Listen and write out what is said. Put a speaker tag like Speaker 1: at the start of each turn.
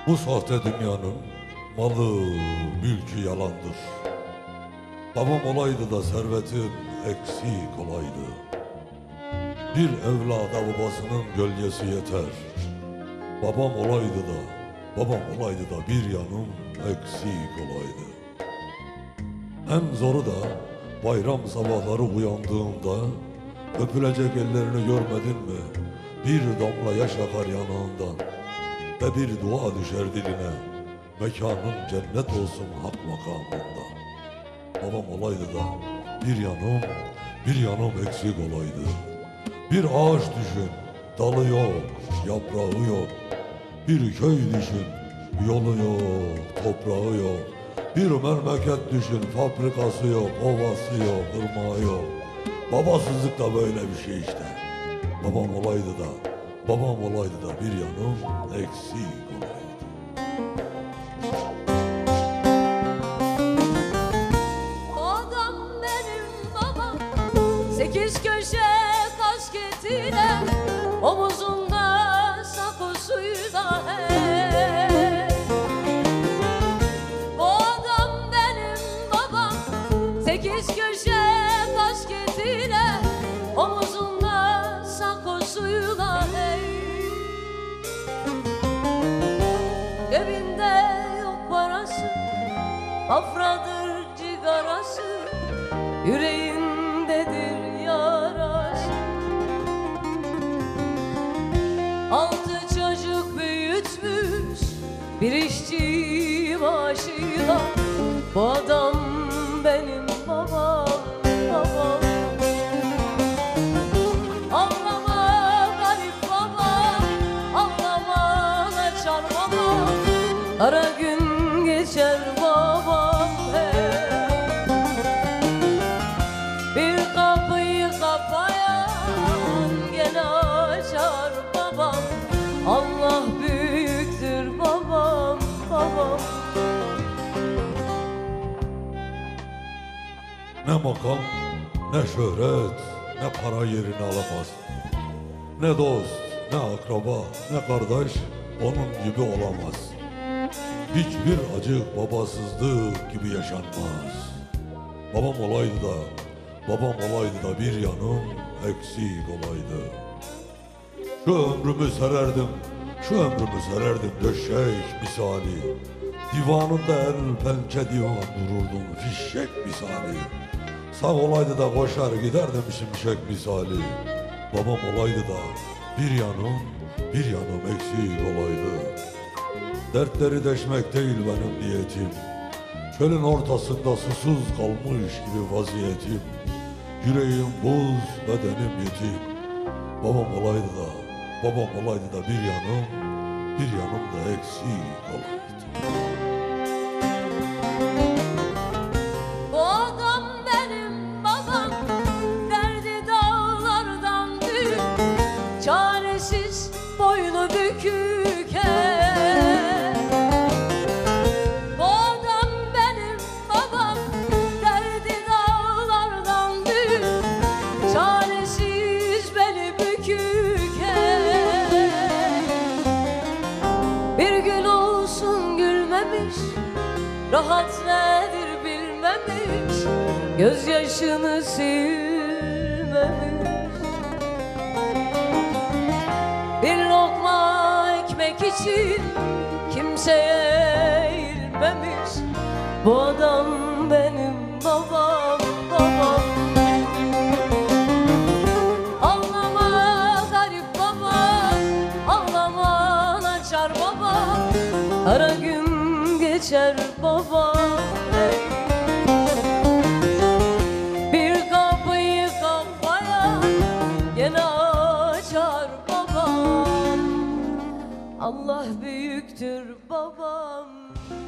Speaker 1: Bu sahte dünyanın malı, mülkü yalandır. Babam olaydı da servetim eksik olaydı. Bir evlada babasının gölgesi yeter. Babam olaydı da bir yanım eksik olaydı. En zoru da bayram sabahları uyandığımda öpülecek ellerini görmedin mi? Bir damla yaş akar yanağından ve bir dua düşer diline. Mekanın cennet olsun hak makamında. Babam olaydı da bir yanım eksik olaydı. Bir ağaç düşün, dalı yok, yaprağı yok. Bir köy düşün, yolu yok, toprağı yok. Bir memleket düşün, fabrikası yok, ovası yok, ırmağı yok. Babasızlık da böyle bir şey işte. Babam olaydı da bir yanım eksik olaydı.
Speaker 2: O adam benim babam, 8 köşe kasketiyle, omuzunda sakosuyla hey. O adam benim babam, 8 köşe kasketiyle, omuzunda sakosuyla hey. Cebinde yok parası, afradır cigarası, yüreğindedir yarası. 6 çocuk büyütmüş bir işçi maaşıyla. Bu adam benim babam, babam. Ağlama garip babam, ağlama kaçar babam. Ara gün geçer babam hey. Bir kapıyı kapayan gene açar babam. Allah büyüktür babam, babam.
Speaker 1: Ne makam, ne şöhret, ne para yerini alamaz. Ne dost, ne akraba, ne kardeş onun gibi olamaz. Hiçbir acı babasızlık gibi yaşanmaz. Babam olaydı da bir yanım eksik olaydı. Şu ömrümü sererdim döşek misali. Divanında el pençe divan dururdum fişek misali. Sağ olaydı da koşar giderdim şimşek misali. Babam olaydı da bir yanım eksik olaydı. Dertleri deşmek değil benim niyetim. Çölün ortasında susuz kalmış gibi vaziyetim. Yüreğim buz, bedenim yetim. Babam olaydı da bir yanım da eksik olaydı.
Speaker 2: Bu adam benim babam, derdi dağlardan büyük, çaresiz boynu bükük hey. Bu adam benim babam, derdi dağlardan büyük, çaresiz beli bükük hey. Bir gün olsun gülmemiş, rahat nedir bilmemiş, gözyaşını silmemiş. Bir lokma ekmek için kimseye eğilmemiş. Bu adam benim babam, babam. Ağlama garip babam, ağlama naçar babam. Ara gün geçer babam hey. Bir kapıyı kapayan gene açar babam. Allah büyüktür babam.